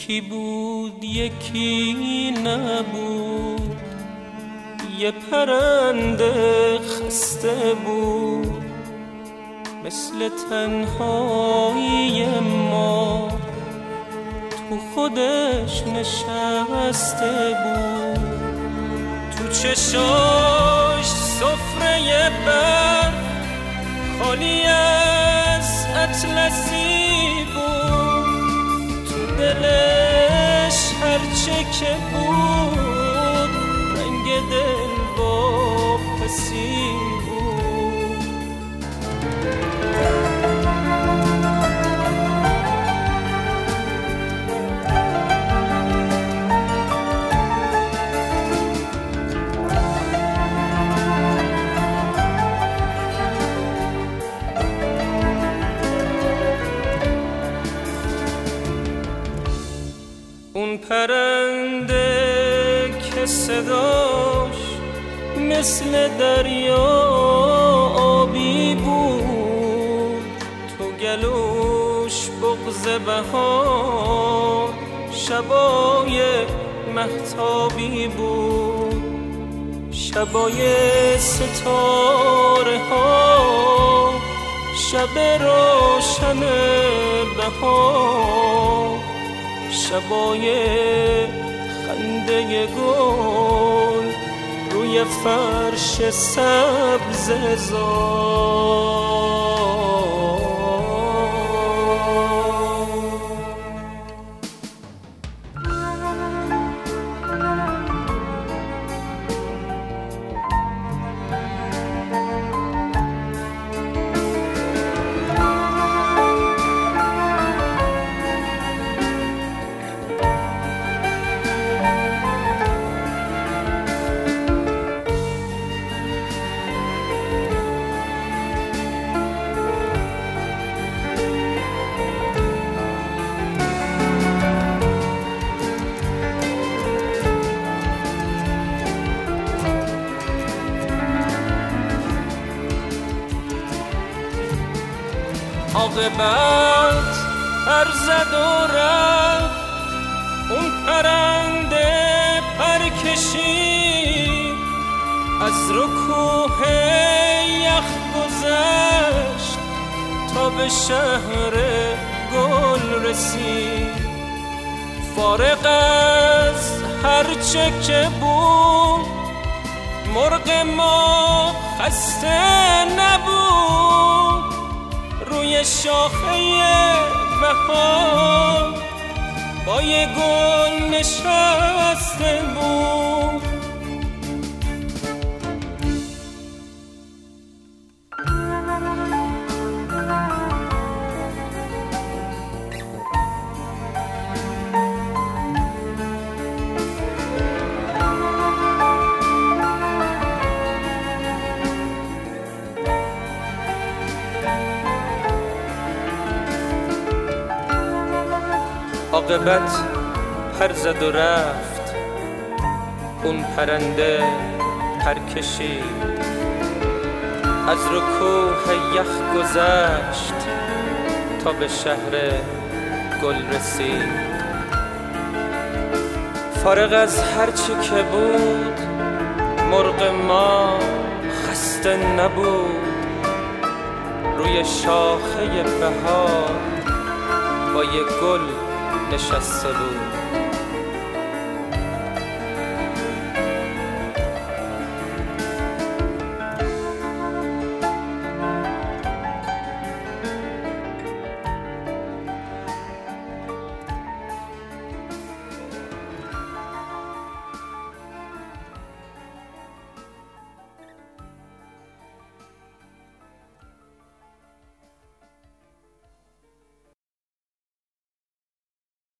یکی بود یکی نبود، یه پرنده خسته بود مثل تنهایی ما، تو خودش نشسته بود. تو چشاش سفره برف خالی از اطلسی بود، تو دلش هرچه که بود رنگ دل واپسی بود. اون پرنده که صداش مثل دریا آبی بود، تو گلوش بغض بهار شبای مهتابی بود، شبای ستاره ها شب روشن بهار، شبای خنده گل روی فرش سبز زار. عاقبت پر زد و رفت، اون پرنده پر کشید، از رکوه یخ گذشت تا به شهر گل رسید. فارغ از هرچه که بود مرغ ما خسته نبود، روی شاخه بهار با یه گل نشسته بود. عاقبت پر زد و رفت، اون پرنده پر کشید، از رکوه یخ گذشت تا به شهر گل رسید. فارغ از هرچی که بود مرغ ما خسته نبود، روی شاخه بهار با یک گل نشسته بود.